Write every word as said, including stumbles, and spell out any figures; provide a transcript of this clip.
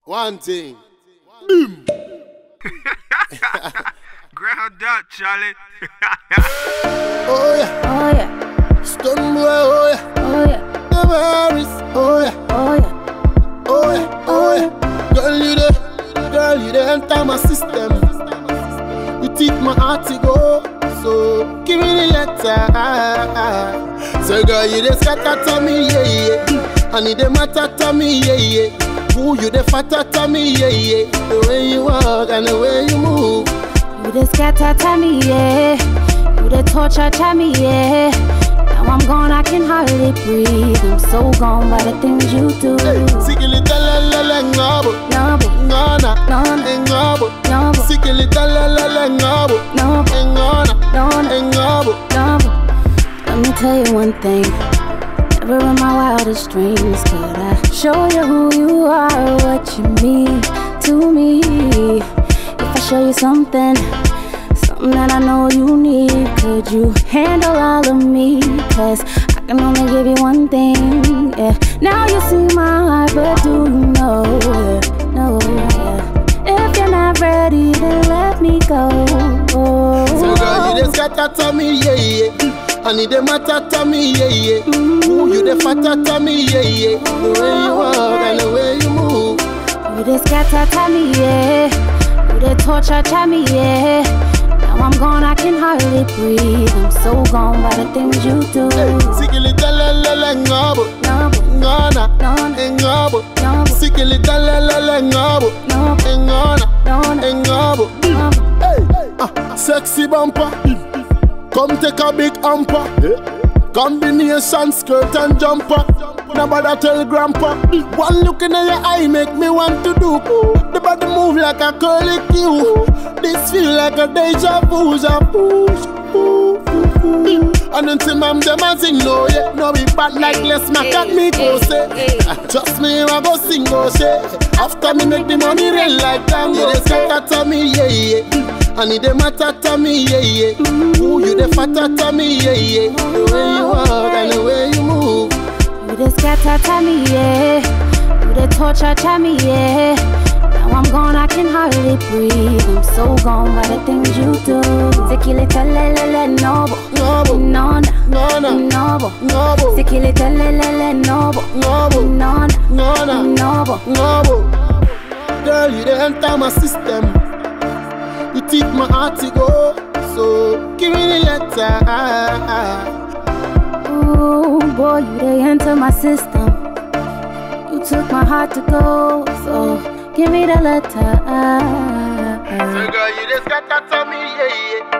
One thing. Boom. Ground up, Charlie. Oh yeah. Oh yeah. Stun boy, oh yeah. Oh yeah. The Paris, oh yeah. Oh yeah. Oh yeah, oh yeah. Girl, you there, girl, you there enter my system. You take my heart to go, so give me the letter. So girl, you the scatter to me, yeah, yeah. I need the matter to me, yeah, yeah. Who you the fatter to me, yeah, yeah. The way you walk and the way you move. You the scatter to me, yeah. You the torture to me, yeah. Now I'm gone, I can hardly breathe. I'm so gone by the things you do. Hey, sikili talalala ngabo, Ngabo, ngana, Ngana. ngabo. ngabo, Sikili talalala ngabo, ngabo, ngana, ngana. ngabo. ngabo. Let me tell you one thing. Never in my wildest dreams could I show you who you are, what you mean to me. If I show you something, something that I know you need, could you handle all of me? Cause I can only give you one thing, yeah. Now you see my heart, but do you know, yeah, no, yeah. If you're not ready, then let me go. So girl, you the scatter to me, yeah, yeah. I need the matter to me, yeah, yeah. Who you the fatter to me, yeah, yeah. The way you walk and the way you move. You the scatter to me, yeah. You the torture to me, yeah. Now I'm gone, I can hardly breathe. I'm so gone by the things you do. Hey, sikili talalala ngabo, Ngabo, ngana, Ngana. ngabo. Ngabo. Sikili talalala ngabo, Ngabo. ngana, Ngana. ngabo. Ngabo. Hey, ah, sexy bumper. Come take a big hamper. Combination skirt and jumper. Nobody tell grandpa. One look in your eye make me want to do. The body move like a curly cue. This feel like a deja vu, ja push. And then see mom them a sing no yeah. No be bad like Les Mac at me go say. Trust me I go sing go say. After me make the money rain like tango. They scatter to me yeah yeah. I need the matter to me, yeah, yeah. Who you the fatter to me, yeah, yeah. The way you walk and the way you move. You the scatter to me, yeah. You the torture to me, yeah. Now I'm gone, I can hardly breathe. I'm so gone by the things you do. Sikili talelele nobo, Ngabo, nona, ngana, nobo. ngabo, Sikili talelele nobo, ngabo, nona, ngana, nobo. ngabo. Girl, you the enter my system. You take my heart to go, so give me the letter. Ooh, boy, you they enter my system. You took my heart to go, so give me the letter. So girl, you just got to tell me, yeah, yeah.